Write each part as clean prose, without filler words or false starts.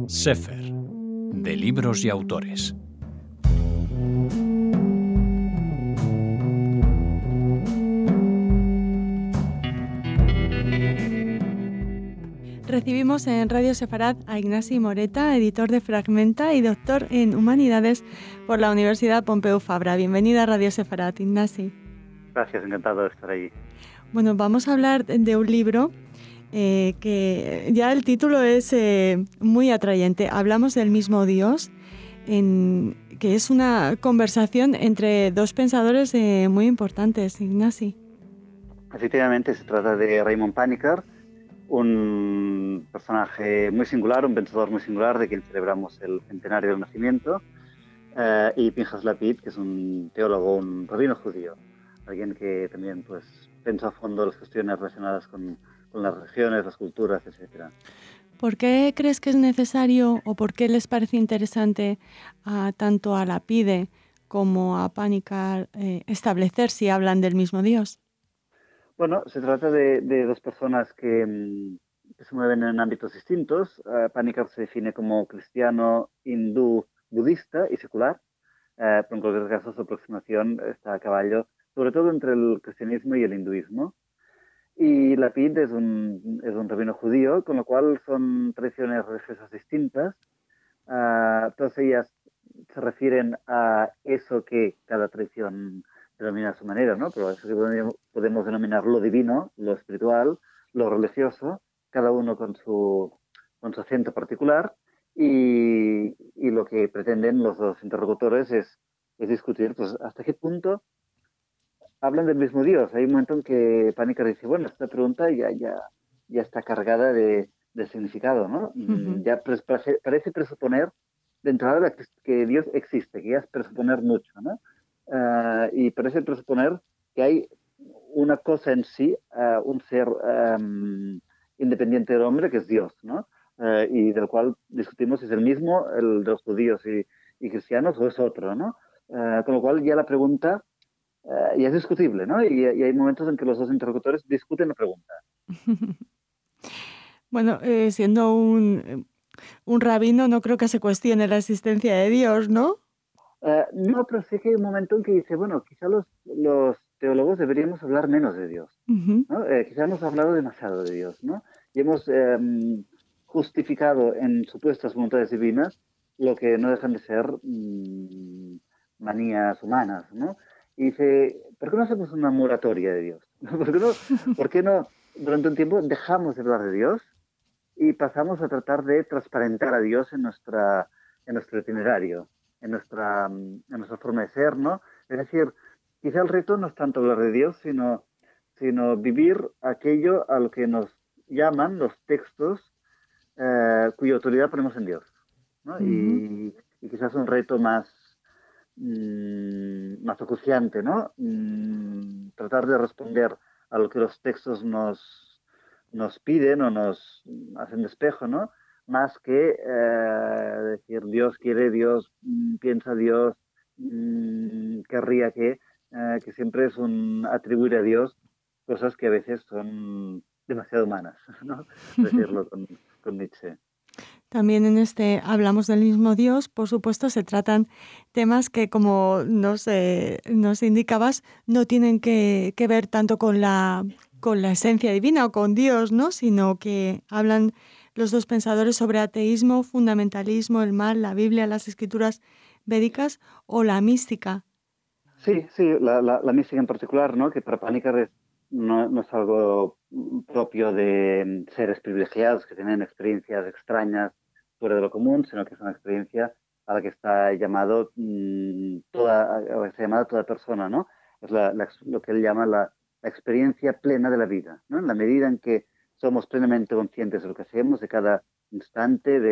Sefer, de libros y autores. Recibimos en Radio Sefarad a Ignasi Moreta, editor de Fragmenta y doctor en Humanidades por la Universidad Pompeu Fabra. Bienvenida a Radio Sefarad, Ignasi. Gracias, encantado de estar ahí. Bueno, vamos a hablar de un libro que ya el título es muy atrayente. Hablamos del mismo Dios, que es una conversación entre dos pensadores muy importantes, Ignasi. Efectivamente, se trata de Raymond Panikkar, un personaje muy singular, un pensador muy singular de quien celebramos el centenario del nacimiento, y Pinchas Lapid, que es un teólogo, un rabino judío, alguien que también pensó a fondo las cuestiones relacionadas con las religiones, las culturas, etc. ¿Por qué crees que es necesario o por qué les parece interesante tanto a Lapide como a Panikkar establecer si hablan del mismo Dios? Bueno, se trata de dos personas que se mueven en ámbitos distintos. Panikkar se define como cristiano, hindú, budista y secular, pero en cualquier caso su aproximación está a caballo, sobre todo entre el cristianismo y el hinduismo. Y Lapid es un rabino judío, con lo cual son tradiciones religiosas distintas. Todas ellas se refieren a eso que cada tradición denomina a su manera, ¿no? Pero eso que podemos denominar lo divino, lo espiritual, lo religioso, cada uno con su acento particular, y lo que pretenden los dos interlocutores es discutir hasta qué punto hablan del mismo Dios. Hay un momento en que Panikkar dice, bueno, esta pregunta ya está cargada de significado, ¿no? Uh-huh. Ya parece presuponer de entrada que Dios existe, que ya es presuponer mucho, ¿no? Y parece presuponer que hay una cosa en sí, un ser independiente del hombre, que es Dios, ¿no? Y del cual discutimos si es el mismo, el de los judíos y cristianos, o es otro, ¿no? Con lo cual ya la pregunta ya es discutible, ¿no? Y hay momentos en que los dos interlocutores discuten la pregunta. Bueno, siendo un rabino, no creo que se cuestione la existencia de Dios, ¿no? No, pero sí que hay un momento en que dice, bueno, quizá los teólogos deberíamos hablar menos de Dios, Uh-huh. ¿no? Quizá hemos hablado demasiado de Dios, ¿no? Y hemos justificado en supuestas voluntades divinas lo que no dejan de ser manías humanas, ¿no? Y dice, ¿por qué no hacemos una moratoria de Dios? ¿Por qué no durante un tiempo dejamos de hablar de Dios y pasamos a tratar de transparentar a Dios en nuestro itinerario, en nuestra forma de ser, ¿no? Es decir, quizá el reto no es tanto hablar de Dios, sino vivir aquello a lo que nos llaman los textos cuya autoridad ponemos en Dios, ¿no? Uh-huh. Y quizás un reto más acuciante, ¿no? Tratar de responder a lo que los textos nos piden o nos hacen de espejo, ¿no? Más que decir Dios quiere, Dios piensa, Dios querría que siempre es un atribuir a Dios cosas que a veces son demasiado humanas, ¿no? Decirlo con Nietzsche. También en este hablamos del mismo Dios. Por supuesto, se tratan temas que, como nos indicabas, no tienen que ver tanto con la esencia divina o con Dios, ¿no? Sino que hablan los dos pensadores sobre ateísmo, fundamentalismo, el mal, la Biblia, las escrituras védicas o la mística. Sí, la mística en particular, ¿no? Que para Panikkar no es algo propio de seres privilegiados que tienen experiencias extrañas fuera de lo común, sino que es una experiencia a la que está llamado toda persona, ¿no? Es lo que él llama la experiencia plena de la vida, ¿no? En la medida en que somos plenamente conscientes de lo que hacemos, de cada instante,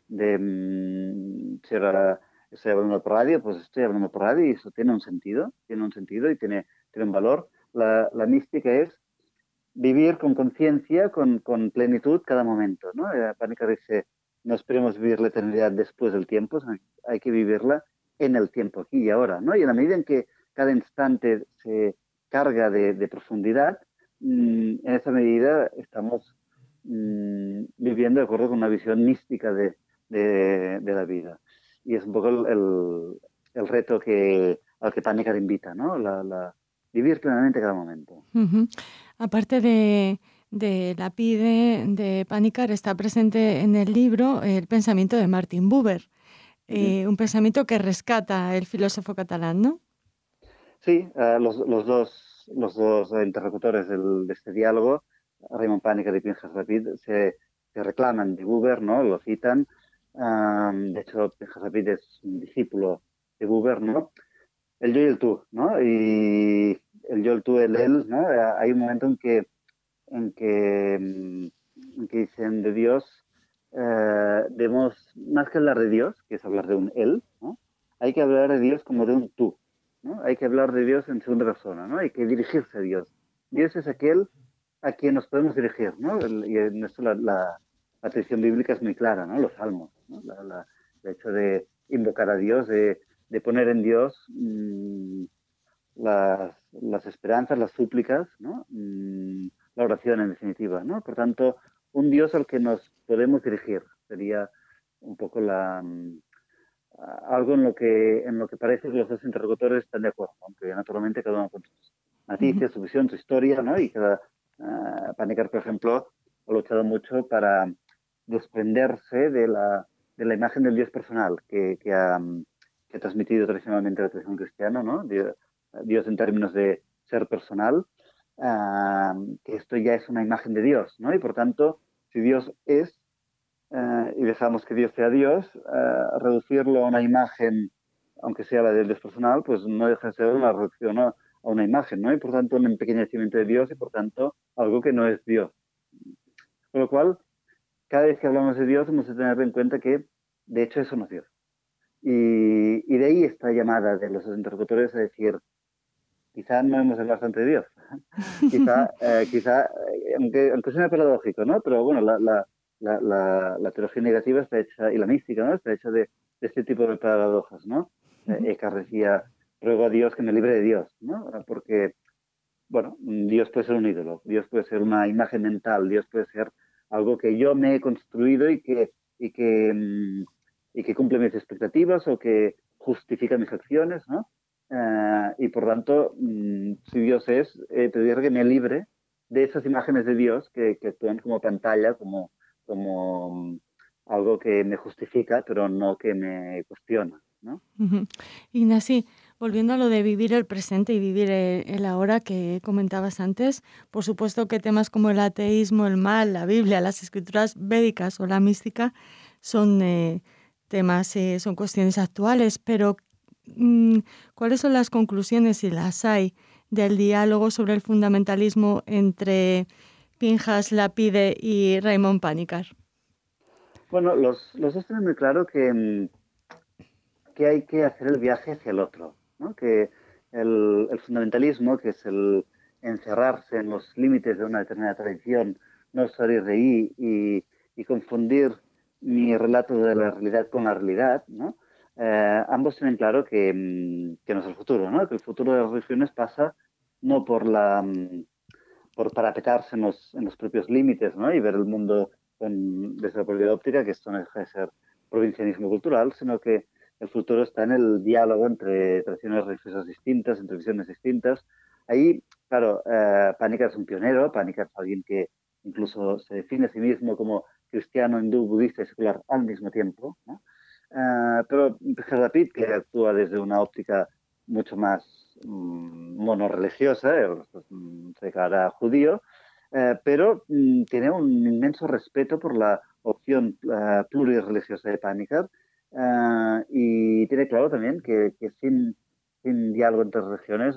si ahora estoy hablando por radio, pues estoy hablando por radio y eso tiene un sentido y tiene un valor. La mística es vivir con conciencia, con plenitud cada momento, ¿no? Panikkar dice, no esperemos vivir la eternidad después del tiempo, hay que vivirla en el tiempo, aquí y ahora, ¿no? Y en la medida en que cada instante se carga de profundidad, en esa medida estamos viviendo de acuerdo con una visión mística de de la vida. Y es un poco el reto al que Panikkar invita, ¿no? Vivir plenamente cada momento. Ujú. Aparte de la PIDE de Panikkar, está presente en el libro el pensamiento de Martin Buber, un pensamiento que rescata el filósofo catalán, ¿no? Sí, los dos interlocutores de este diálogo, Raymond Panikkar y Pinchas Rapid, se reclaman de Buber, ¿no? Lo citan. De hecho, Pinchas Rapid es un discípulo de Buber, ¿no? El yo y el tú, ¿no? Y el yo, el tú, el él, ¿no? Hay un momento en que, en que dicen de Dios, debemos, más que hablar de Dios, que es hablar de un él, ¿no? Hay que hablar de Dios como de un tú, ¿no? Hay que hablar de Dios en segunda persona, ¿no? Hay que dirigirse a Dios. Dios es aquel a quien nos podemos dirigir, ¿no? Y en esto la tradición bíblica es muy clara, ¿no? Los salmos, ¿no? El hecho de invocar a Dios, de poner en Dios las esperanzas, las súplicas, ¿no? La oración en definitiva, ¿no? Por tanto, un Dios al que nos podemos dirigir sería un poco algo en lo que parece que los dos interlocutores están de acuerdo, aunque naturalmente cada uno con sus matices, su visión, su historia, ¿no? Y Panikkar, por ejemplo, ha luchado mucho para desprenderse de la imagen del Dios personal que ha transmitido tradicionalmente la tradición cristiana, ¿no? Dios en términos de ser personal, que esto ya es una imagen de Dios, ¿no? Y por tanto, si Dios es, y dejamos que Dios sea Dios, reducirlo a una imagen, aunque sea la del Dios personal, pues no deja de ser una reducción a una imagen, ¿no? Y por tanto un empequeñecimiento de Dios y por tanto algo que no es Dios. Con lo cual, cada vez que hablamos de Dios hemos de tener en cuenta que de hecho eso no es Dios. Y de ahí esta llamada de los interlocutores a decir, quizá no hemos hablado bastante de Dios. quizá aunque suene paradójico, ¿no? Pero bueno, la teología negativa está hecha, y la mística, ¿no? Está hecha de este tipo de paradojas, ¿no? Eckhart decía, ruego a Dios que me libre de Dios, ¿no? Porque, bueno, Dios puede ser un ídolo, Dios puede ser una imagen mental, Dios puede ser algo que yo me he construido y que, y que cumple mis expectativas o que justifica mis acciones, ¿no? Y por tanto, si Dios es, pedir que me libre de esas imágenes de Dios que actúan como pantalla, como algo que me justifica, pero no que me cuestiona, ¿no? Ignasi, volviendo a lo de vivir el presente y vivir el ahora que comentabas antes, por supuesto que temas como el ateísmo, el mal, la Biblia, las escrituras védicas o la mística son temas, son cuestiones actuales, pero ¿cuáles son las conclusiones, si las hay, del diálogo sobre el fundamentalismo entre Pinchas Lapide y Raymond Panikkar? Bueno, los dos tienen muy claro que hay que hacer el viaje hacia el otro, ¿no? Que el fundamentalismo, que es el encerrarse en los límites de una determinada tradición, no salir de ahí y confundir mi relato de la realidad con la realidad, ¿no? Ambos tienen claro que no es el futuro, ¿no? Que el futuro de las religiones pasa no por parapetarse en los propios límites, ¿no? Y ver el mundo desde la propia óptica, que esto no deja de ser provincianismo cultural, sino que el futuro está en el diálogo entre tradiciones religiosas distintas, entre visiones distintas. Ahí, claro, Panikkar es un pionero, Panikkar es alguien que incluso se define a sí mismo como cristiano, hindú, budista y secular al mismo tiempo, ¿no? Pero Rapid, que actúa desde una óptica mucho más monorreligiosa, se declara judío, pero tiene un inmenso respeto por la opción plurirreligiosa de Panikkar, y tiene claro también que sin diálogo entre religiones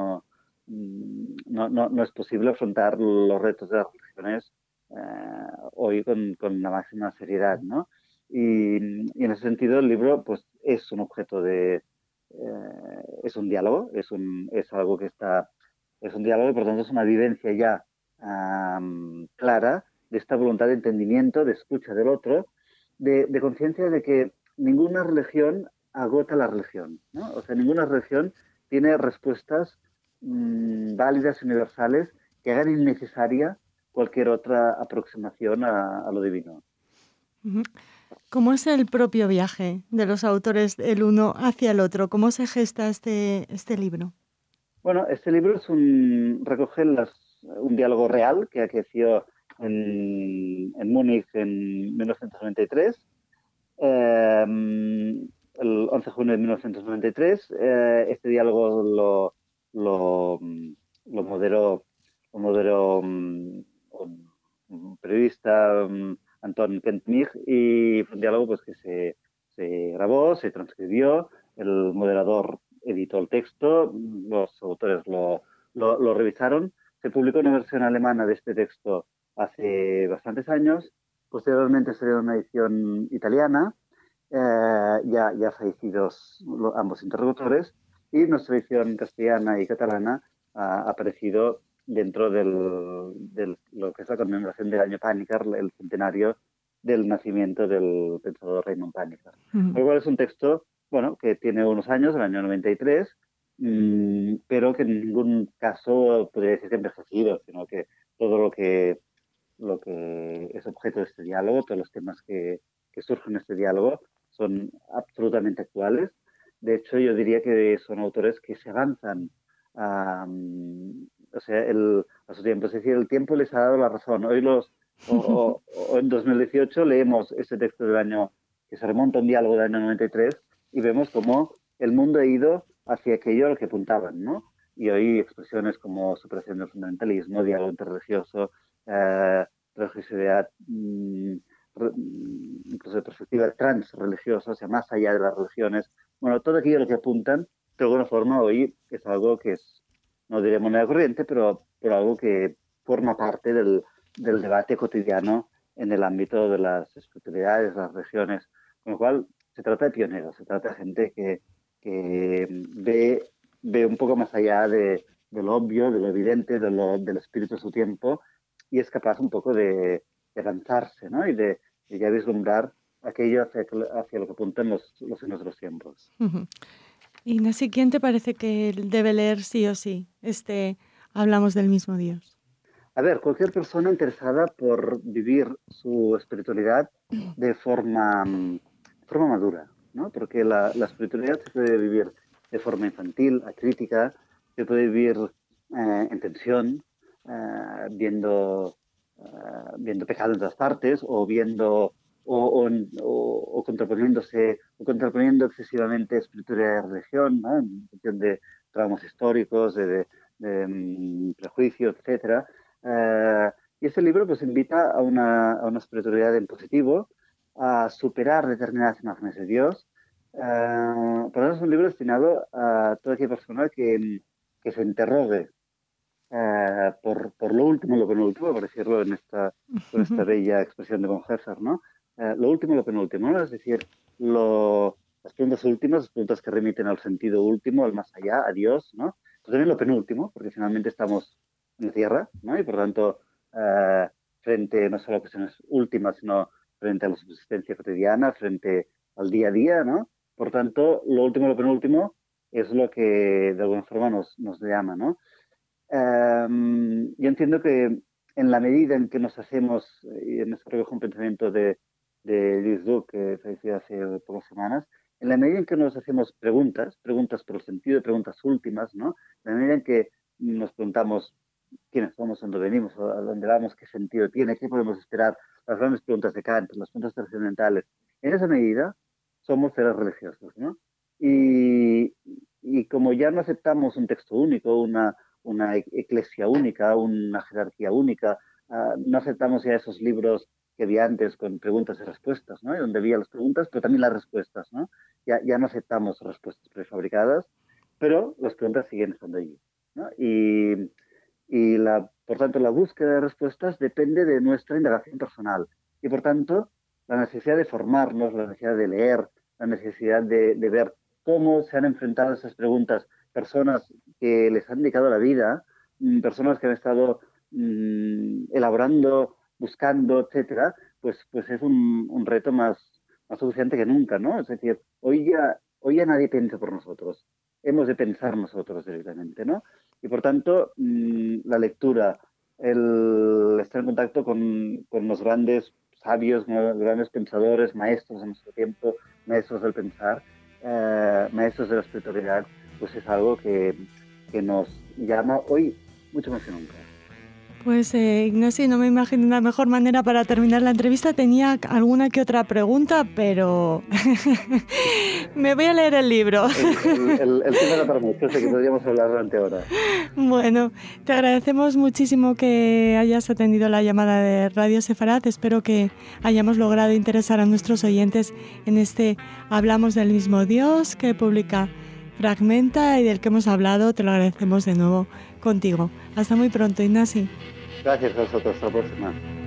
no es posible afrontar los retos de las religiones hoy con la máxima seriedad, ¿no? Y en ese sentido el libro pues es un objeto es un diálogo, es algo que está, es un diálogo y por tanto es una vivencia ya clara de esta voluntad de entendimiento, de escucha del otro, de conciencia de que ninguna religión agota la religión, ¿no? O sea, ninguna religión tiene respuestas válidas, universales, que hagan innecesaria cualquier otra aproximación a lo divino. Ujú. ¿Cómo es el propio viaje de los autores el uno hacia el otro? ¿Cómo se gesta este libro? Bueno, este libro recoge un diálogo real que aconteció en Múnich en 1993. Eh, el 11 de junio de 1993. Este diálogo lo, lo moderó, un periodista, Anton Kentmich, y fue un diálogo pues, que se grabó, se transcribió, el moderador editó el texto, los autores lo revisaron. Se publicó una versión alemana de este texto hace bastantes años. Posteriormente se dio una edición italiana, ya fallecidos ambos interlocutores, y nuestra edición castellana y catalana ha aparecido dentro de lo que es la conmemoración del año Panikkar, el centenario del nacimiento del pensador Raymond Panikkar. Ujú. Lo cual es un texto, bueno, que tiene unos años, el año 93, pero que en ningún caso podría decir que envejecido, sino que todo lo que es objeto de este diálogo, todos los temas que surgen en este diálogo, son absolutamente actuales. De hecho, yo diría que son autores que se avanzan o sea, a su tiempo. Es decir, el tiempo les ha dado la razón. O en 2018 leemos ese texto del año que se remonta a un diálogo del año 93 y vemos cómo el mundo ha ido hacia aquello a lo que apuntaban, ¿no? Y hoy expresiones como superación del fundamentalismo, diálogo interreligioso, religiosidad, incluso de perspectiva transreligiosa, o sea, más allá de las religiones. Bueno, todo aquello a lo que apuntan, de alguna forma, hoy es algo que es, no diré moneda corriente, pero algo que forma parte del debate cotidiano en el ámbito de las espiritualidades, las religiones. Con lo cual, se trata de pioneros, se trata de gente que ve un poco más allá de lo obvio, de lo evidente, del espíritu de su tiempo, y es capaz un poco de lanzarse, ¿no? Y ya vislumbrar aquello hacia lo que apuntan los signos de los tiempos. Ujú. Ignacio, ¿quién te parece que debe leer sí o sí Hablamos del mismo Dios? A ver, cualquier persona interesada por vivir su espiritualidad de forma madura, ¿no? Porque la espiritualidad se puede vivir de forma infantil, acrítica, se puede vivir en tensión, viendo pecado en todas partes, o viendo o contraponiéndose, o contraponiendo excesivamente espiritualidad y religión, ¿no? En función de traumas históricos, de prejuicios, etcétera. Y este libro pues invita a una espiritualidad en positivo, a superar determinadas imágenes de Dios. Por eso es un libro destinado a toda aquella persona que se interrogue por lo último, lo penúltimo, por decirlo con esta bella expresión de von Heffer, ¿no? Lo último, lo penúltimo, ¿no? Es decir, las preguntas últimas, las preguntas que remiten al sentido último, al más allá, a Dios, ¿no? Pero también lo penúltimo, porque finalmente estamos en la Tierra, ¿no? Y por tanto, frente no solo a cuestiones últimas, sino frente a la subsistencia cotidiana, frente al día a día, ¿no? Por tanto, lo último, lo penúltimo es lo que de alguna forma nos llama, ¿no? Yo entiendo que en la medida en que nos hacemos, y en eso recojo un pensamiento de Luis Duc, que falleció hace pocas semanas, en la medida en que nos hacemos preguntas por el sentido, preguntas últimas, ¿no? En la medida en que nos preguntamos quiénes somos, dónde venimos, a dónde vamos, qué sentido tiene, qué podemos esperar, las grandes preguntas de Kant, las preguntas trascendentales, en esa medida somos seres religiosos, ¿no? Y como ya no aceptamos un texto único, una eclesia única, una jerarquía única. No aceptamos ya esos libros que había antes con preguntas y respuestas, ¿no? Y donde había las preguntas, pero también las respuestas, ¿no? Ya no aceptamos respuestas prefabricadas, pero las preguntas siguen estando allí, ¿no? Por tanto, la búsqueda de respuestas depende de nuestra indagación personal. Y por tanto, la necesidad de formarnos, la necesidad de leer, la necesidad de ver cómo se han enfrentado esas preguntas personas que les han dedicado la vida, personas que han estado elaborando, buscando, etcétera, pues es un reto más suficiente que nunca, ¿no? Es decir, hoy ya nadie piensa por nosotros, hemos de pensar nosotros directamente, ¿no? Y por tanto, la lectura, el estar en contacto con los grandes sabios, grandes pensadores, maestros de nuestro tiempo, maestros del pensar, maestros de la espiritualidad, pues es algo que nos llama hoy mucho más que nunca. Pues Ignasi, no me imagino una mejor manera para terminar la entrevista. Tenía alguna que otra pregunta, pero me voy a leer el libro. El tema era para mucho, sé que podríamos hablar durante horas. Bueno, te agradecemos muchísimo que hayas atendido la llamada de Radio Sefarad. Espero que hayamos logrado interesar a nuestros oyentes en este Hablamos del mismo Dios que publica Fragmenta y del que hemos hablado. Te lo agradecemos de nuevo contigo. Hasta muy pronto, Ignasi. Gracias a vosotros, hasta la próxima.